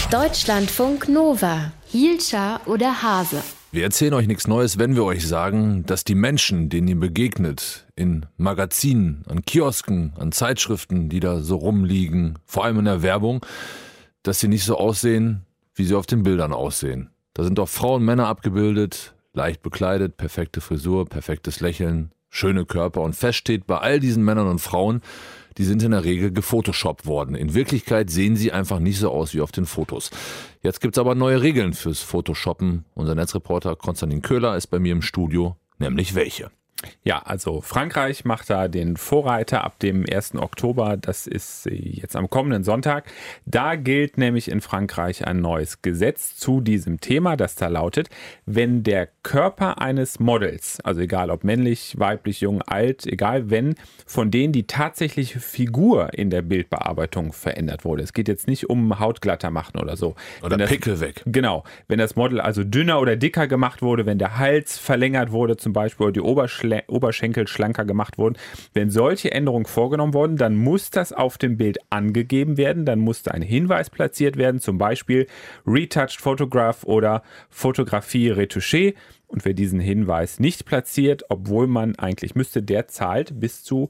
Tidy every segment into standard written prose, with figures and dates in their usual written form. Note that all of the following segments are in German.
Deutschlandfunk Nova. Hielscher oder Hase? Wir erzählen euch nichts Neues, wenn wir euch sagen, dass die Menschen, denen ihr begegnet, in Magazinen, an Kiosken, an Zeitschriften, die da so rumliegen, vor allem in der Werbung, dass sie nicht so aussehen, wie sie auf den Bildern aussehen. Da sind doch Frauen und Männer abgebildet, leicht bekleidet, perfekte Frisur, perfektes Lächeln, schöne Körper und fest steht bei all diesen Männern und Frauen, die sind in der Regel gefotoshoppt worden. In Wirklichkeit sehen sie einfach nicht so aus wie auf den Fotos. Jetzt gibt's aber neue Regeln fürs Photoshoppen. Unser Netzreporter Konstantin Köhler ist bei mir im Studio, nämlich welche? Ja, also Frankreich macht da den Vorreiter ab dem 1. Oktober, das ist jetzt am kommenden Sonntag. Da gilt nämlich in Frankreich ein neues Gesetz zu diesem Thema, das da lautet, wenn der Körper eines Models, also egal ob männlich, weiblich, jung, alt, egal, wenn von denen die tatsächliche Figur in der Bildbearbeitung verändert wurde. Es geht jetzt nicht um Hautglatter machen oder so. Oder Pickel weg. Genau, wenn das Model also dünner oder dicker gemacht wurde, wenn der Hals verlängert wurde zum Beispiel oder die Oberschenkel schlanker gemacht wurden. Wenn solche Änderungen vorgenommen wurden, dann muss das auf dem Bild angegeben werden, dann muss da ein Hinweis platziert werden, zum Beispiel Retouched Photograph oder Fotografie retouchée. Und wer diesen Hinweis nicht platziert, obwohl man eigentlich müsste, der zahlt bis zu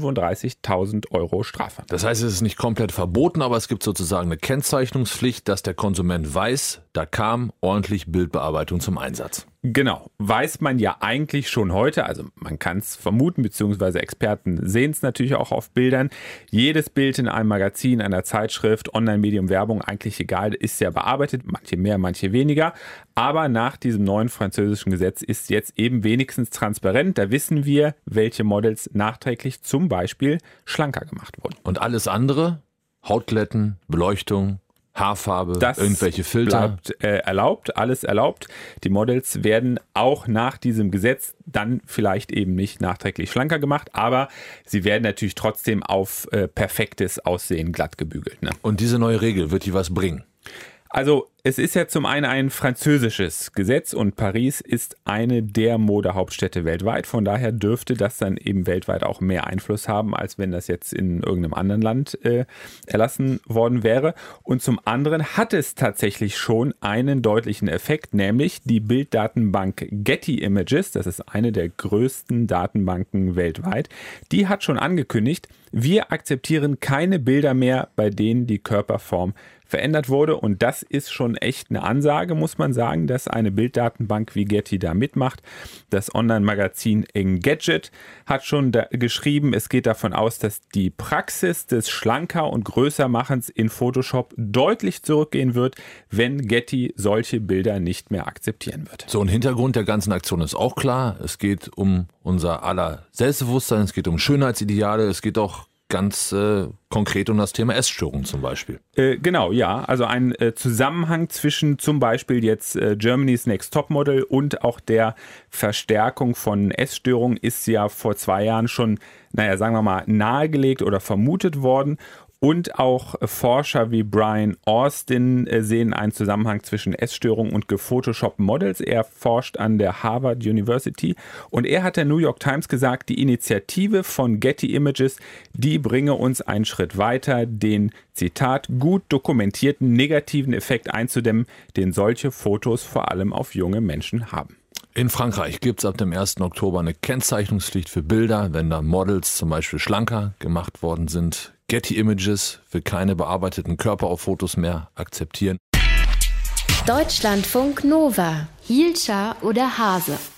35.000 Euro Strafe. Das heißt, es ist nicht komplett verboten, aber es gibt sozusagen eine Kennzeichnungspflicht, dass der Konsument weiß, da kam ordentlich Bildbearbeitung zum Einsatz. Genau, weiß man ja eigentlich schon heute, also man kann es vermuten, beziehungsweise Experten sehen es natürlich auch auf Bildern. Jedes Bild in einem Magazin, einer Zeitschrift, Online-Medium, Werbung, eigentlich egal, ist ja bearbeitet, manche mehr, manche weniger. Aber nach diesem neuen französischen Gesetz ist jetzt eben wenigstens transparent, da wissen wir, welche Models nachträglich zum Beispiel schlanker gemacht wurden. Und alles andere? Hautglätten, Beleuchtung, Haarfarbe, das irgendwelche Filter? Bleibt erlaubt, alles erlaubt. Die Models werden auch nach diesem Gesetz dann vielleicht eben nicht nachträglich schlanker gemacht, aber sie werden natürlich trotzdem auf perfektes Aussehen glatt gebügelt. Ne? Und diese neue Regel, wird die was bringen? Also es ist ja zum einen ein französisches Gesetz und Paris ist eine der Modehauptstädte weltweit. Von daher dürfte das dann eben weltweit auch mehr Einfluss haben, als wenn das jetzt in irgendeinem anderen Land erlassen worden wäre. Und zum anderen hat es tatsächlich schon einen deutlichen Effekt, nämlich die Bilddatenbank Getty Images, das ist eine der größten Datenbanken weltweit, die hat schon angekündigt, wir akzeptieren keine Bilder mehr, bei denen die Körperform verändert wurde. Und das ist schon echt eine Ansage, muss man sagen, dass eine Bilddatenbank wie Getty da mitmacht. Das Online-Magazin Engadget hat schon geschrieben, es geht davon aus, dass die Praxis des Schlanker- und Größermachens in Photoshop deutlich zurückgehen wird, wenn Getty solche Bilder nicht mehr akzeptieren wird. So, ein Hintergrund der ganzen Aktion ist auch klar. Es geht um unser aller Selbstbewusstsein, es geht um Schönheitsideale, es geht auch ganz konkret um das Thema Essstörungen zum Beispiel. Genau, ja. Also ein Zusammenhang zwischen zum Beispiel jetzt Germany's Next Topmodel und auch der Verstärkung von Essstörungen ist ja vor 2 Jahren schon, sagen wir mal, nahegelegt oder vermutet worden. Und auch Forscher wie Brian Austin sehen einen Zusammenhang zwischen Essstörungen und gefotoshoppten Models. Er forscht an der Harvard University und er hat der New York Times gesagt, die Initiative von Getty Images, die bringe uns einen Schritt weiter, den, Zitat, gut dokumentierten negativen Effekt einzudämmen, den solche Fotos vor allem auf junge Menschen haben. In Frankreich gibt es ab dem 1. Oktober eine Kennzeichnungspflicht für Bilder, wenn da Models zum Beispiel schlanker gemacht worden sind. Getty Images will keine bearbeiteten Körper auf Fotos mehr akzeptieren. Deutschlandfunk Nova. Hielscher oder Hase?